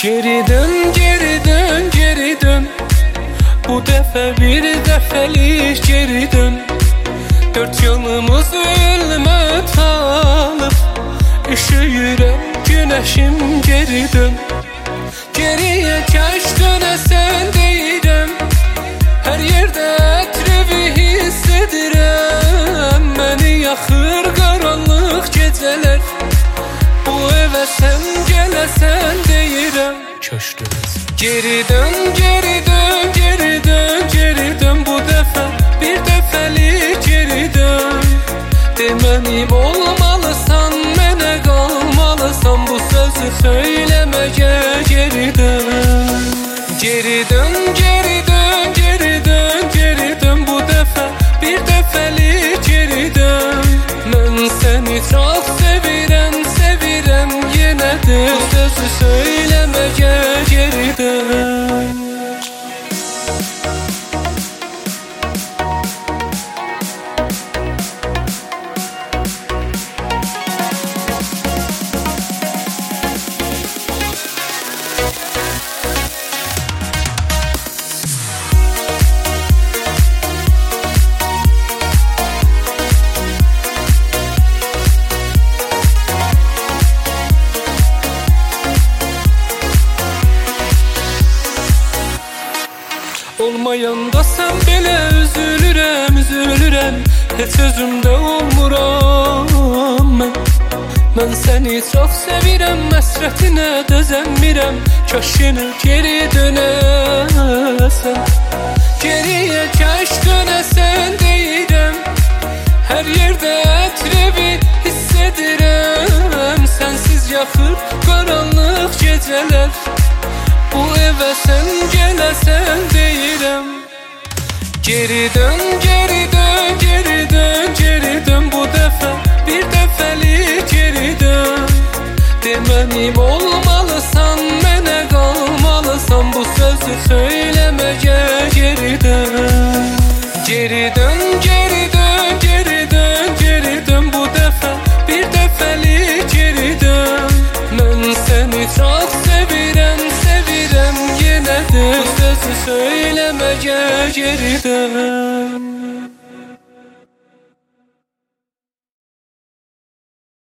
Geri dön, geri dön, geri dön. Bu dəfə bir dəfəlik geri dön. Dört yanımız ölmə talıb, üşüyürəm günəşim geri dön. Geriyə kaş dönəsən deyirəm, hər yerdə ətrini hiss edirəm. Məni yaxır qaranlıq gecələr, bu evə sən gələsən deyirəm. Kaş dönəsən. Geri dön, geri dön, geri dön, geri dön. Bu dəfə bir dəfəlik geri dön. Demənim olmalısan, mənə qalmalısan. Bu sözü söyləməgə geri dön. Geri dön, geri dön, geri dön, geri dön. Bu dəfə bir dəfəlik geri dön. Mən səni çox sevirəm, sevirəm yenə də. Bu sözü söyləməgə geri dön. Olmayanda sən belə üzülürəm, üzülürəm. Heç özümdə olmuram mən. Mən səni çox sevirəm, həsrətinə dözəmirəm. Kaş yenə geri dönəsən. Geriyə kaş dönəsən deyirəm, hər yerdə ətrini hiss edirəm. Sənsiz yaxır qaranlıq gecələr, bu evə sən gələsən deyirəm. Geri dön, geri dön, geri dön, geri dön. Bu dəfə bir dəfəlik geri dön. Demənim olmalısan, mənə qalmalısan. Bu sözü söyləməgə geri dön. Geri dön, geri dön, geri dön, geri dön. Bu dəfə bir dəfəlik geri dön. Mən səni çox sevirəm, sevirəm yenə də. Bu sözü söyləməgə geri dön.